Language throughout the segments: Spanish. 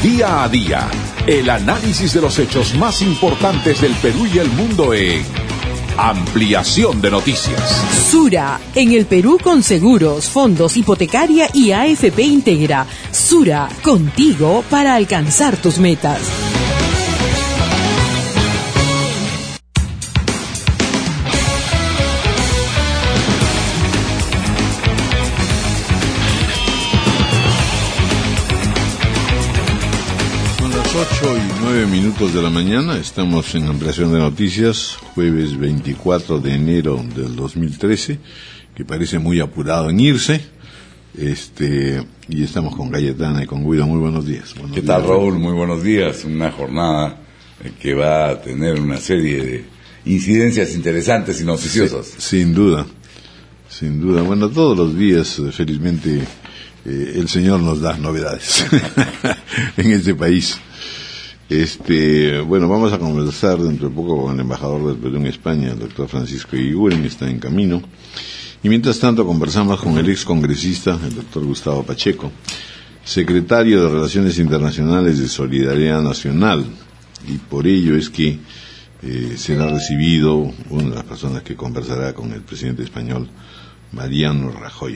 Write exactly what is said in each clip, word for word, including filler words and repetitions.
Día a día, el análisis de los hechos más importantes del Perú y el mundo en Ampliación de Noticias. Sura, en el Perú con seguros, fondos, hipotecaria y A F P Integra. Sura, contigo para alcanzar tus metas. ocho y nueve minutos de la mañana, estamos en Ampliación de Noticias, jueves veinticuatro de enero del dos mil trece, que parece muy apurado en irse, este y estamos con Cayetana y con Guido. Muy buenos días. Buenos ¿Qué días, tal, Raúl? Muy buenos días. Una jornada que va a tener una serie de incidencias interesantes y noticiosas. Sí, sin duda, sin duda. Bueno, todos los días, felizmente, eh, el Señor nos da novedades en este país. Este, bueno, vamos a conversar dentro de poco con el embajador del Perú en España, el doctor Francisco Eguiguren, está en camino. Y mientras tanto conversamos con el ex congresista, el doctor Gustavo Pacheco, secretario de Relaciones Internacionales de Solidaridad Nacional, y por ello es que eh, será recibido una de las personas que conversará con el presidente español, Mariano Rajoy.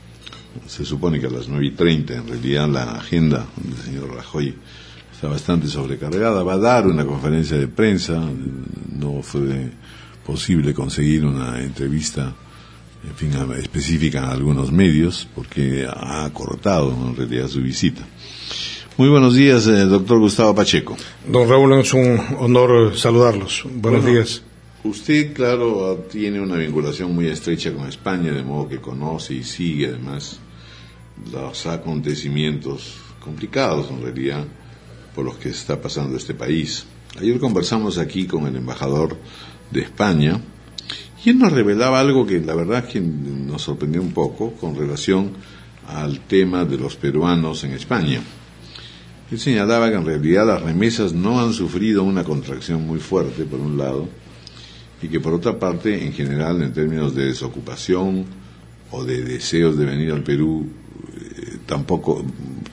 Se supone que a las nueve y treinta, en realidad la agenda del señor Rajoy está bastante sobrecargada, va a dar una conferencia de prensa, no fue posible conseguir una entrevista, en fin, específica en algunos medios, porque ha cortado en realidad su visita. Muy buenos días, eh, doctor Gustavo Pacheco. Don Raúl, es un honor saludarlos. Buenos bueno, días. Usted, claro, tiene una vinculación muy estrecha con España, de modo que conoce y sigue además los acontecimientos complicados, en realidad, por los que está pasando este país. Ayer conversamos aquí con el embajador de España y él nos revelaba algo que la verdad que nos sorprendió un poco con relación al tema de los peruanos en España. Él señalaba que en realidad las remesas no han sufrido una contracción muy fuerte, por un lado, y que por otra parte, en general, en términos de desocupación o de deseos de venir al Perú, eh, tampoco,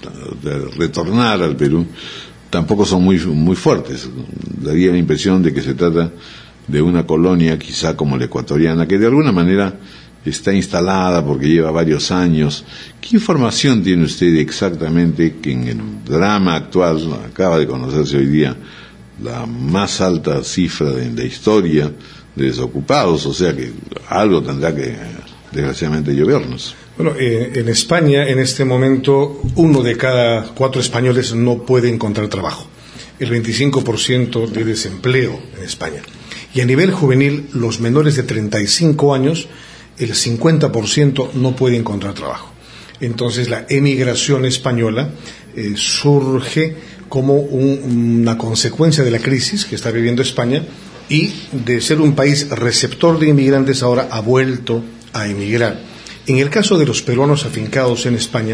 de retornar al Perú, tampoco son muy muy fuertes. Daría la impresión de que se trata de una colonia, quizá como la ecuatoriana, que de alguna manera está instalada porque lleva varios años. ¿Qué información tiene usted exactamente que en el drama actual, acaba de conocerse hoy día, la más alta cifra de la historia de desocupados? O sea que algo tendrá que, desgraciadamente, llovernos. Bueno, eh, en España, en este momento, uno de cada cuatro españoles no puede encontrar trabajo. El veinticinco por ciento de desempleo en España. Y a nivel juvenil, los menores de treinta y cinco años, el cincuenta por ciento no puede encontrar trabajo. Entonces, la emigración española eh, surge como un, una consecuencia de la crisis que está viviendo España, y de ser un país receptor de inmigrantes ahora ha vuelto a emigrar. En el caso de los peruanos afincados en España,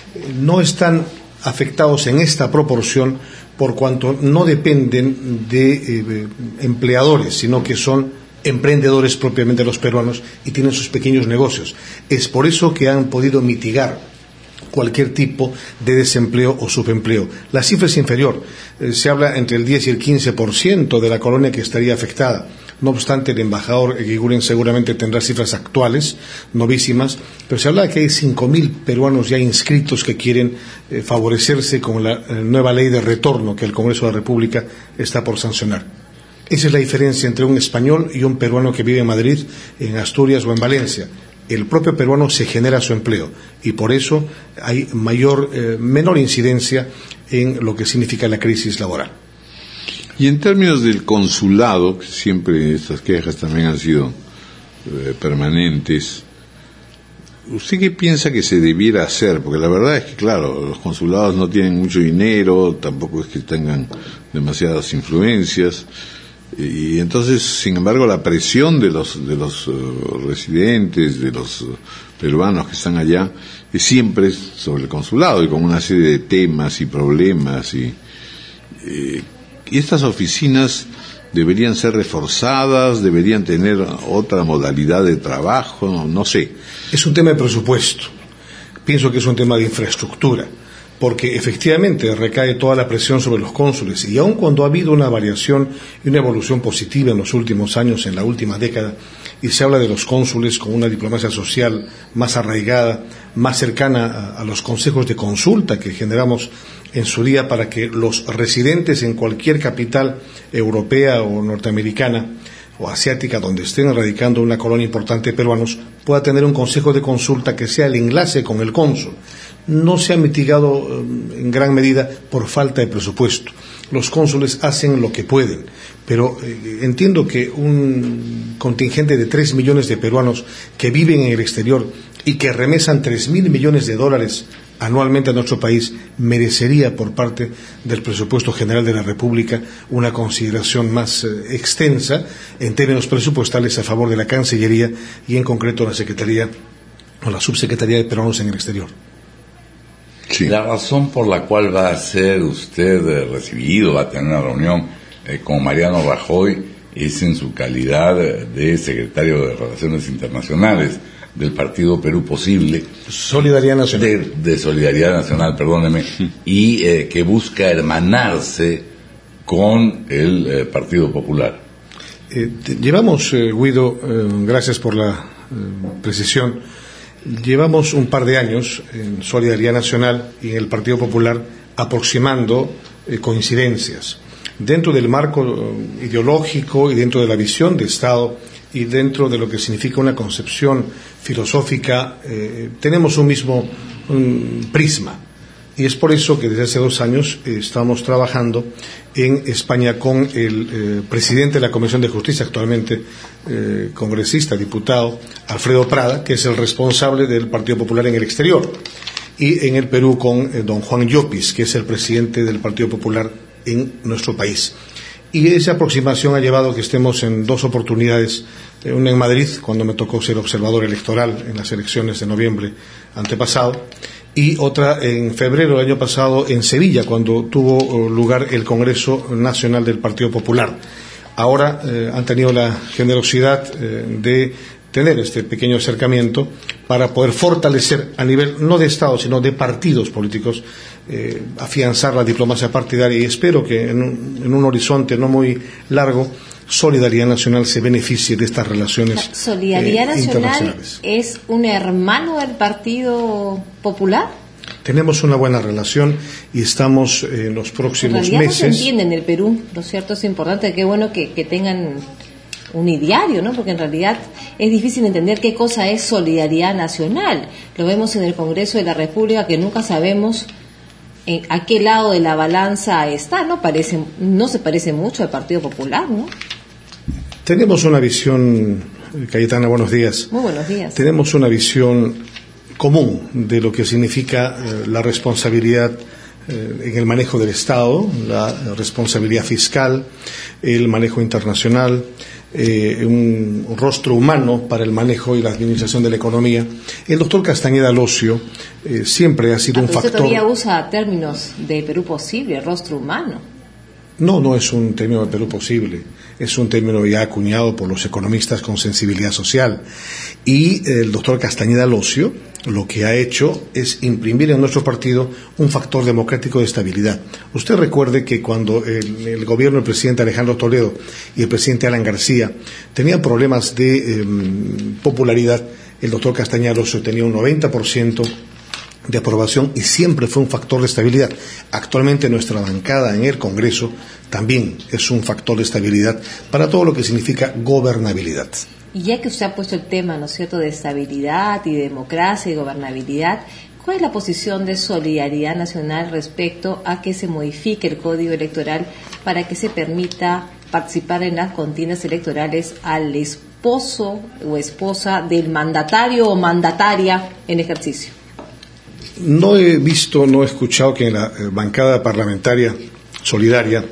no están afectados en esta proporción por cuanto no dependen de eh, empleadores, sino que son emprendedores propiamente los peruanos y tienen sus pequeños negocios. Es por eso que han podido mitigar cualquier tipo de desempleo o subempleo. La cifra es inferior, eh, se habla entre el diez y el quince por ciento de la colonia que estaría afectada. No obstante, el embajador Eguiguren seguramente tendrá cifras actuales, novísimas, pero se habla de que hay cinco mil peruanos ya inscritos que quieren eh, favorecerse con la eh, nueva ley de retorno que el Congreso de la República está por sancionar. Esa es la diferencia entre un español y un peruano que vive en Madrid, en Asturias o en Valencia. El propio peruano se genera su empleo y por eso hay mayor, eh, menor incidencia en lo que significa la crisis laboral. Y en términos del consulado, que siempre estas quejas también han sido eh, permanentes, ¿usted qué piensa que se debiera hacer? Porque la verdad es que, claro, los consulados no tienen mucho dinero, tampoco es que tengan demasiadas influencias, y entonces, sin embargo, la presión de los de los uh, residentes, de los uh, peruanos que están allá, es siempre sobre el consulado y con una serie de temas y problemas y eh, y estas oficinas deberían ser reforzadas, deberían tener otra modalidad de trabajo, no, no sé. Es un tema de presupuesto, pienso que es un tema de infraestructura, porque efectivamente recae toda la presión sobre los cónsules, y aun cuando ha habido una variación y una evolución positiva en los últimos años, en la última década, y se habla de los cónsules con una diplomacia social más arraigada, más cercana a, a los consejos de consulta que generamos en su día para que los residentes en cualquier capital europea o norteamericana o asiática donde estén radicando una colonia importante de peruanos pueda tener un consejo de consulta que sea el enlace con el cónsul. No se ha mitigado eh, en gran medida por falta de presupuesto. Los cónsules hacen lo que pueden, pero eh, entiendo que un contingente de tres millones de peruanos que viven en el exterior y que remesan tres mil millones de dólares anualmente a nuestro país merecería por parte del presupuesto general de la República una consideración más eh, extensa en términos presupuestales a favor de la Cancillería y en concreto la Secretaría o la Subsecretaría de Peruanos en el Exterior. Sí. La razón por la cual va a ser usted eh, recibido, va a tener una reunión eh, con Mariano Rajoy, es en su calidad de secretario de Relaciones Internacionales del Partido Perú Posible, Solidaridad Nacional, de, de Solidaridad Nacional, perdóneme, y eh, que busca hermanarse con el eh, Partido Popular. Eh, te, llevamos, eh, Guido, eh, gracias por la eh, precisión, llevamos un par de años en Solidaridad Nacional y en el Partido Popular aproximando eh, coincidencias dentro del marco eh, ideológico y dentro de la visión de Estado y dentro de lo que significa una concepción filosófica. Eh, tenemos un mismo un prisma, y es por eso que desde hace dos años eh, estamos trabajando en España con el eh, presidente de la Comisión de Justicia, actualmente eh, congresista, diputado, Alfredo Prada, que es el responsable del Partido Popular en el exterior, y en el Perú con eh, don Juan Llopis, que es el presidente del Partido Popular en nuestro país. Y esa aproximación ha llevado a que estemos en dos oportunidades, eh, una en Madrid, cuando me tocó ser observador electoral en las elecciones de noviembre antepasado, y otra en febrero del año pasado en Sevilla, cuando tuvo lugar el Congreso Nacional del Partido Popular. Ahora eh, han tenido la generosidad eh, de tener este pequeño acercamiento para poder fortalecer a nivel no de Estado sino de partidos políticos, eh, afianzar la diplomacia partidaria, y espero que en un, en un horizonte no muy largo Solidaridad Nacional se beneficie de estas relaciones. ¿Solidaridad eh, Nacional es un hermano del Partido Popular? Tenemos una buena relación y estamos eh, en los próximos en meses. No se entiende en el Perú, ¿no es cierto? Es importante, qué bueno que, que tengan un ideario, ¿no? Porque en realidad es difícil entender qué cosa es Solidaridad Nacional. Lo vemos en el Congreso de la República, que nunca sabemos eh, a qué lado de la balanza está, ¿no? Parece, no se parece mucho al Partido Popular, ¿no? Tenemos una visión, Cayetana, buenos días. Muy buenos días. Tenemos una visión común de lo que significa eh, la responsabilidad eh, en el manejo del Estado, la responsabilidad fiscal, el manejo internacional, eh, un, un rostro humano para el manejo y la administración de la economía. El doctor Castañeda Locio eh, siempre ha sido ah, un pero factor. Usted todavía usa términos de Perú Posible, rostro humano. No, no es un término de Perú Posible, es un término ya acuñado por los economistas con sensibilidad social. Y el doctor Castañeda Locio lo que ha hecho es imprimir en nuestro partido un factor democrático de estabilidad. Usted recuerde que cuando el, el gobierno del presidente Alejandro Toledo y el presidente Alan García tenían problemas de eh, popularidad, el doctor Castañeda Locio tenía un noventa por ciento de aprobación y siempre fue un factor de estabilidad. Actualmente nuestra bancada en el Congreso también es un factor de estabilidad para todo lo que significa gobernabilidad. Y ya que usted ha puesto el tema, ¿no es cierto?, de estabilidad y democracia y gobernabilidad, ¿cuál es la posición de Solidaridad Nacional respecto a que se modifique el Código Electoral para que se permita participar en las contiendas electorales al esposo o esposa del mandatario o mandataria en ejercicio? No he visto, no he escuchado que en la bancada parlamentaria solidaria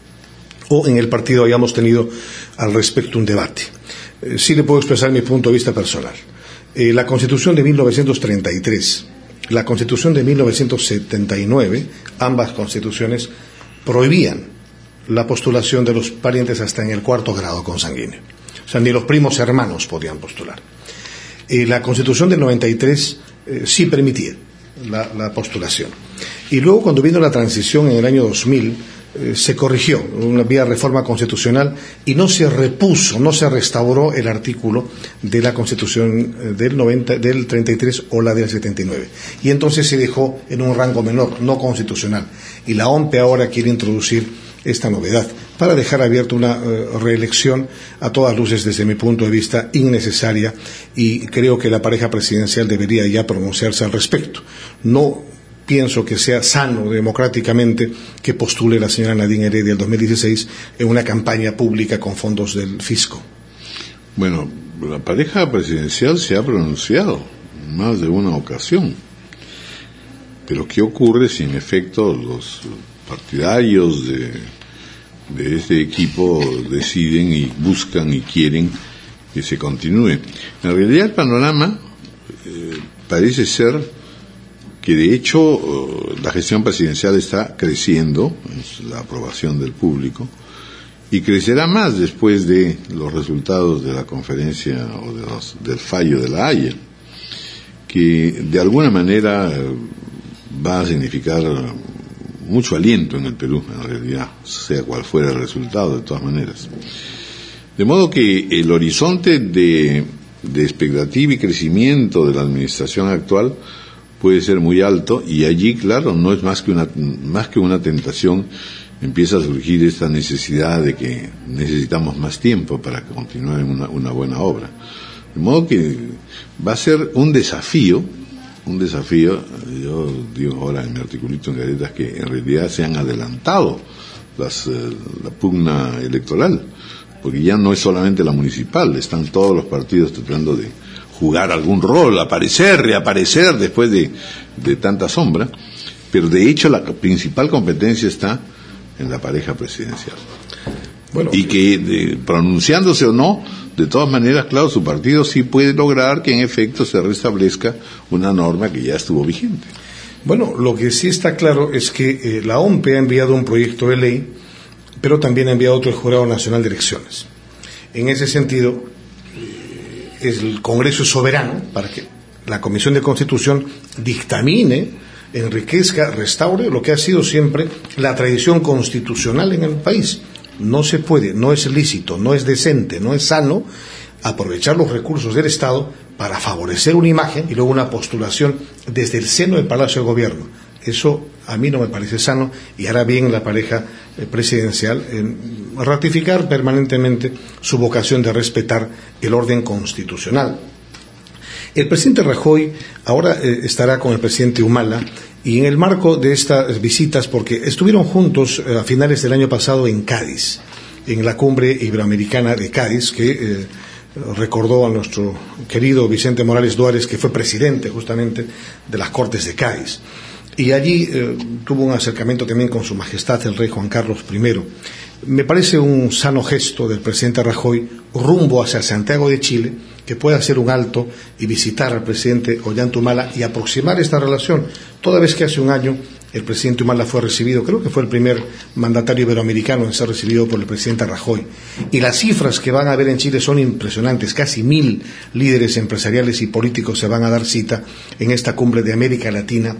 o en el partido hayamos tenido al respecto un debate. Eh, sí le puedo expresar mi punto de vista personal. Eh, la Constitución de mil novecientos treinta y tres, la Constitución de mil novecientos setenta y nueve, ambas constituciones prohibían la postulación de los parientes hasta en el cuarto grado consanguíneo. O sea, ni los primos hermanos podían postular. Eh, la Constitución del noventa y tres eh, sí permitía La, la postulación. Y luego, cuando vino la transición en el año dos mil, eh, se corrigió una vía reforma constitucional y no se repuso, no se restauró el artículo de la Constitución del, noventa, del treinta y tres o la del setenta y nueve. Y entonces se dejó en un rango menor, no constitucional. Y la O M P ahora quiere introducir esta novedad para dejar abierta una uh, reelección a todas luces, desde mi punto de vista, innecesaria, y creo que la pareja presidencial debería ya pronunciarse al respecto. No pienso que sea sano democráticamente que postule la señora Nadine Heredia el dos mil dieciséis en una campaña pública con fondos del fisco. Bueno, la pareja presidencial se ha pronunciado en más de una ocasión, pero ¿qué ocurre si en efecto los partidarios de, de este equipo deciden y buscan y quieren que se continúe? En realidad el panorama eh, parece ser que de hecho la gestión presidencial está creciendo, es la aprobación del público, y crecerá más después de los resultados de la conferencia o de los, del fallo de La Haya, que de alguna manera va a significar mucho aliento en el Perú, en realidad, sea cual fuera el resultado, de todas maneras. De modo que el horizonte de, de expectativa y crecimiento de la administración actual puede ser muy alto, y allí, claro, no es más que una, más que una tentación, empieza a surgir esta necesidad de que necesitamos más tiempo para que continúe una, una buena obra. De modo que va a ser un desafío, un desafío, yo digo ahora en mi articulito en Garetas que en realidad se han adelantado las, eh, la pugna electoral, porque ya no es solamente la municipal, están todos los partidos tratando de jugar algún rol, aparecer, reaparecer después de, de tanta sombra, pero de hecho la principal competencia está en la pareja presidencial. Bueno, y que de, pronunciándose o no, de todas maneras, claro, su partido sí puede lograr que en efecto se restablezca una norma que ya estuvo vigente. Bueno, lo que sí está claro es que eh, la O M P ha enviado un proyecto de ley, pero también ha enviado otro al Jurado Nacional de Elecciones. En ese sentido, el Congreso es soberano para que la Comisión de Constitución dictamine, enriquezca, restaure lo que ha sido siempre la tradición constitucional en el país. No se puede, no es lícito, no es decente, no es sano aprovechar los recursos del Estado para favorecer una imagen y luego una postulación desde el seno del Palacio de Gobierno. Eso a mí no me parece sano, y hará bien la pareja presidencial en ratificar permanentemente su vocación de respetar el orden constitucional. El presidente Rajoy ahora eh, estará con el presidente Humala, y en el marco de estas visitas, porque estuvieron juntos eh, a finales del año pasado en Cádiz, en la cumbre iberoamericana de Cádiz, que eh, recordó a nuestro querido Vicente Morales Duárez, que fue presidente justamente de las Cortes de Cádiz. Y allí eh, tuvo un acercamiento también con su majestad el rey Juan Carlos primero. Me parece un sano gesto del presidente Rajoy rumbo hacia Santiago de Chile, que pueda hacer un alto y visitar al presidente Ollanta Humala y aproximar esta relación, toda vez que hace un año el presidente Humala fue recibido, creo que fue el primer mandatario iberoamericano en ser recibido por el presidente Rajoy. Y las cifras que van a haber en Chile son impresionantes, casi mil líderes empresariales y políticos se van a dar cita en esta cumbre de América Latina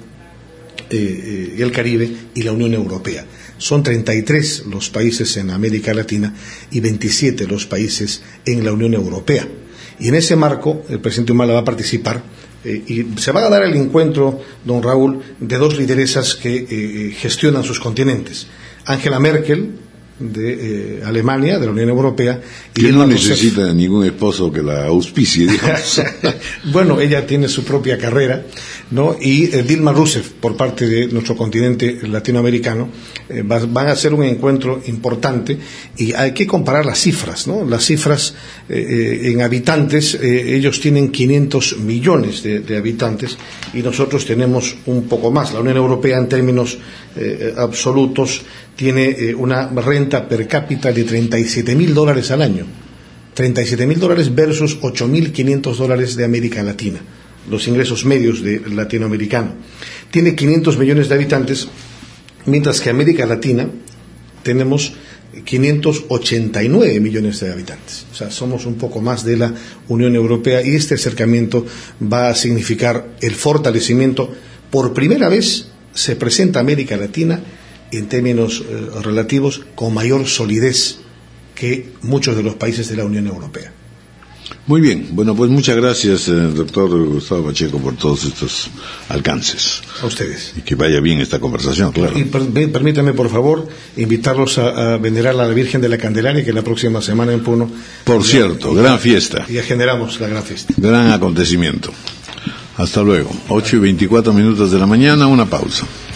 y eh, eh, el Caribe y la Unión Europea. Son treinta y tres los países en América Latina y veintisiete los países en la Unión Europea. Y en ese marco el presidente Humala va a participar eh, y se va a dar el encuentro, don Raúl, de dos lideresas que eh, gestionan sus continentes. Angela Merkel, de eh, Alemania, de la Unión Europea, y que no necesita Rousseff. Ningún esposo que la auspicie, digamos. Bueno, ella tiene su propia carrera, ¿no? Y eh, Dilma Rousseff, por parte de nuestro continente latinoamericano, eh, va, van a hacer un encuentro importante, y hay que comparar las cifras, ¿no? Las cifras eh, eh, en habitantes, eh, ellos tienen quinientos millones de, de habitantes y nosotros tenemos un poco más. La Unión Europea, en términos eh, absolutos, tiene eh, una renta per cápita de treinta y siete mil dólares al año. treinta y siete mil dólares versus ocho mil quinientos dólares de América Latina, los ingresos medios de latinoamericano. Tiene quinientos millones de habitantes, mientras que América Latina tenemos quinientos ochenta y nueve millones de habitantes. O sea, somos un poco más de la Unión Europea, y este acercamiento va a significar el fortalecimiento por primera vez se presenta América Latina en términos eh, relativos con mayor solidez que muchos de los países de la Unión Europea. Muy bien, bueno, pues muchas gracias, eh, doctor Gustavo Pacheco, por todos estos alcances. A ustedes. Y que vaya bien esta conversación, claro. Y per, permítame, por favor, invitarlos a, a venerar a la Virgen de la Candelaria, que la próxima semana en Puno. Por cierto, y, gran fiesta. Y ya generamos la gran fiesta. Gran acontecimiento. Hasta luego. ocho y veinticuatro minutos de la mañana, una pausa.